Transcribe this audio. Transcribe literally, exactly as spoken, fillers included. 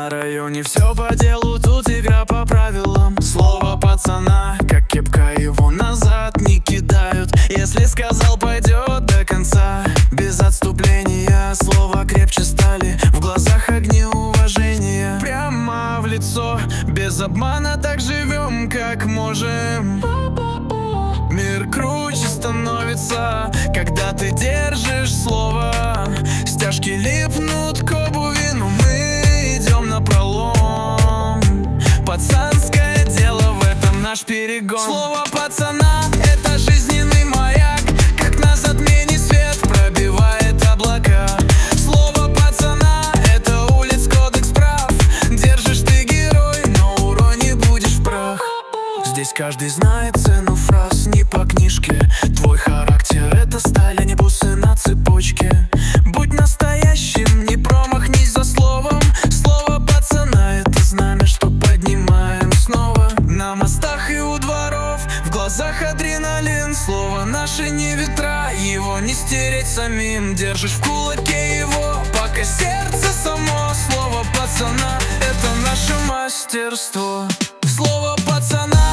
На районе все по делу, тут игра по правилам. Слово пацана, как кепка, его назад не кидают. Если сказал, пойдет до конца, без отступления. Слова крепче стали, в глазах огни уважения. Прямо в лицо, без обмана, так живем, как можем. Мир круче становится, когда ты держишь слово. Стяжки липнут к обуви, но мы идем напролом. Пацанское дело, в этом наш перегон. Слово пацана — это жизненный маяк, как на затмене свет пробивает облака. Слово пацана — это улиц кодекс прав. Держишь ты герой, но урони будешь в прах. Здесь каждый знает цену фраз, не по книжке. Твой характер — это сталь, а не бусы на цепочке. Будь настоящим, не промахнись за словом. Слово пацана — это знамя, что поднимаем снова. На мостах и у дворов, в глазах адреналин. Слово наше не ветра, его не стереть самим. Держишь в кулаке его, пока сердце само. Слово пацана — это наше мастерство. Слово пацана